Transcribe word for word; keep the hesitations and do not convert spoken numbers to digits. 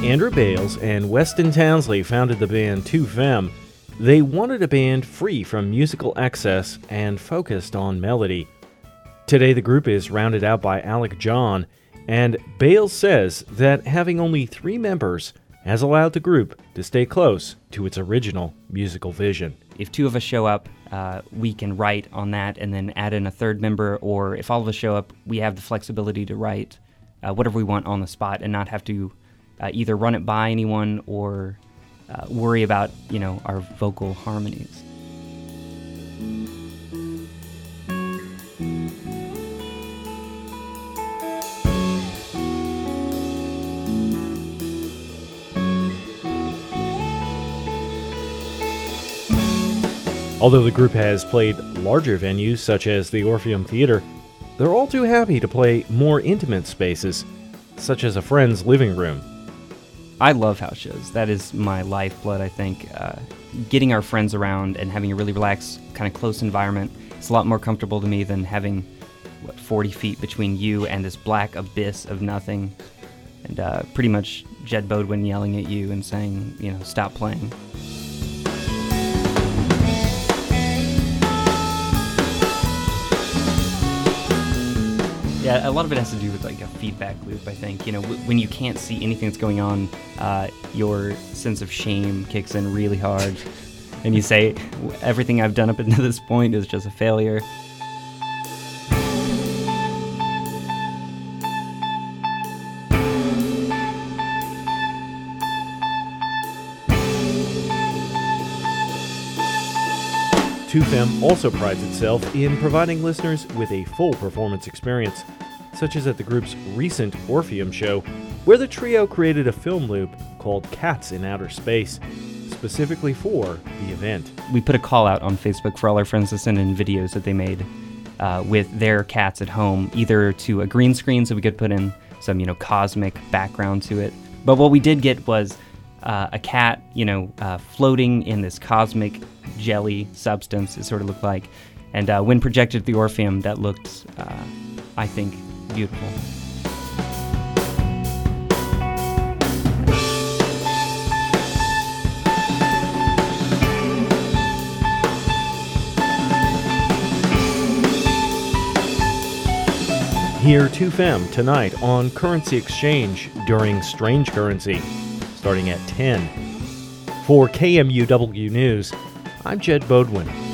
Andrew Bales and Weston Townsley founded the band two Fem. They wanted a band free from musical excess and focused on melody. Today the group is rounded out by Alec John, and Bales says that having only three members has allowed the group to stay close to its original musical vision. If two of us show up, uh, we can write on that and then add in a third member, or if all of us show up, we have the flexibility to write uh, whatever we want on the spot and not have to uh, either run it by anyone or uh, worry about, you know, our vocal harmonies. Although the group has played larger venues such as the Orpheum Theater, they're all too happy to play more intimate spaces, such as a friend's living room. I love house shows. That is my lifeblood, I think. Uh, getting our friends around and having a really relaxed, kind of close environment is a lot more comfortable to me than having, what, forty feet between you and this black abyss of nothing. And uh, pretty much Jed Bodwin yelling at you and saying, you know, stop playing. Yeah, a lot of it has to do with like a feedback loop, I think. You know, w- when you can't see anything that's going on, uh, your sense of shame kicks in really hard. And you say, everything I've done up until this point is just a failure. two Fem also prides itself in providing listeners with a full performance experience, such as at the group's recent Orpheum show, where the trio created a film loop called Cats in Outer Space, specifically for the event. We put a call out on Facebook for all our friends to send in videos that they made uh, with their cats at home, either to a green screen so we could put in some, you know, cosmic background to it. But what we did get was uh, a cat, you know, uh, floating in this cosmic jelly substance, it sort of looked like. And uh, when projected at the Orpheum, that looked, uh, I think, beautiful. Hear two Fem tonight on Currency Exchange during Strange Currency, starting at ten. For K M U W News, I'm Jed Bodwin.